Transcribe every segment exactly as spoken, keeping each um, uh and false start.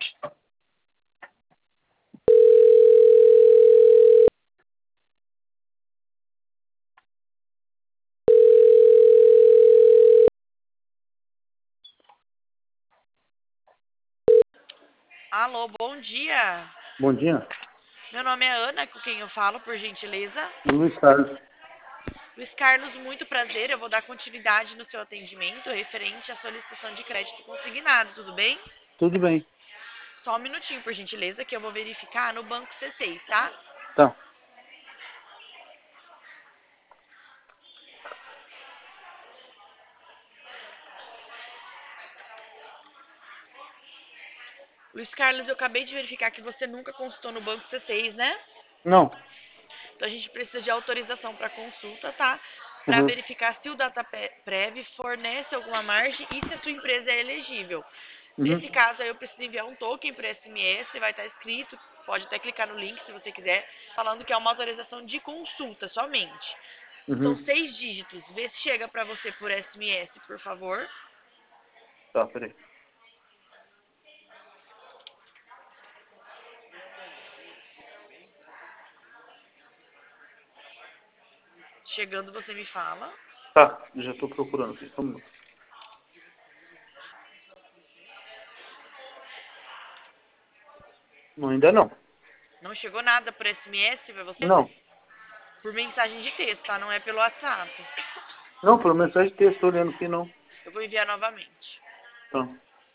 Alô, bom dia. Bom dia. Meu nome é Ana, com quem eu falo, por gentileza. Luiz Carlos. Luiz Carlos, muito prazer. Eu vou dar continuidade no seu atendimento referente à solicitação de crédito consignado, tudo bem? Tudo bem. Só um minutinho, por gentileza, que eu vou verificar no banco C seis, tá? Tá. Luiz Carlos, eu acabei de verificar que você nunca consultou no banco C seis, né? Não. Então a gente precisa de autorização para consulta, tá? Para Uhum. verificar se o DataPrev fornece alguma margem e se a sua empresa é elegível. Uhum. Nesse caso, aí eu preciso enviar um token para S M S, vai estar escrito, pode até clicar no link se você quiser, falando que é uma autorização de consulta somente. São Uhum. seis dígitos. Vê se chega para você por S M S, por favor. Tá, peraí. Chegando, você me fala. Tá, já tô procurando aqui. Só um minuto. Não, ainda não. Não chegou nada por S M S para você? Não. Por mensagem de texto, tá? Não é pelo WhatsApp. Não, pelo mensagem de texto, tô olhando aqui, não. Eu vou enviar novamente. Tá.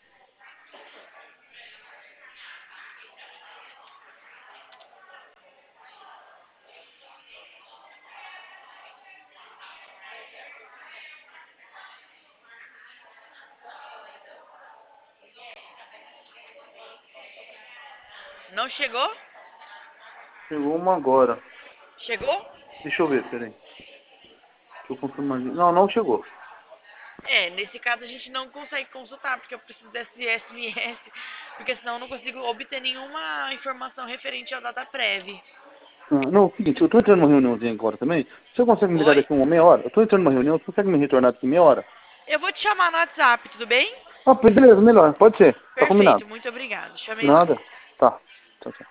Não chegou? Chegou uma agora. Chegou? Deixa eu ver, peraí. Deixa eu confirmar ali. Não, não chegou. É, nesse caso a gente não consegue consultar, porque eu preciso desse S M S, porque senão eu não consigo obter nenhuma informação referente ao DataPrev. Ah, não, é o seguinte, eu tô entrando numa reuniãozinha agora também. Você consegue me ligar Oi? daqui uma meia hora? Eu tô entrando numa reunião, você consegue me retornar daqui meia hora? Eu vou te chamar no WhatsApp, tudo bem? Ah, beleza, melhor. Pode ser. Tá combinado. Perfeito, muito obrigada. Chamei lá. Nada. Tá. Tchau, tchau.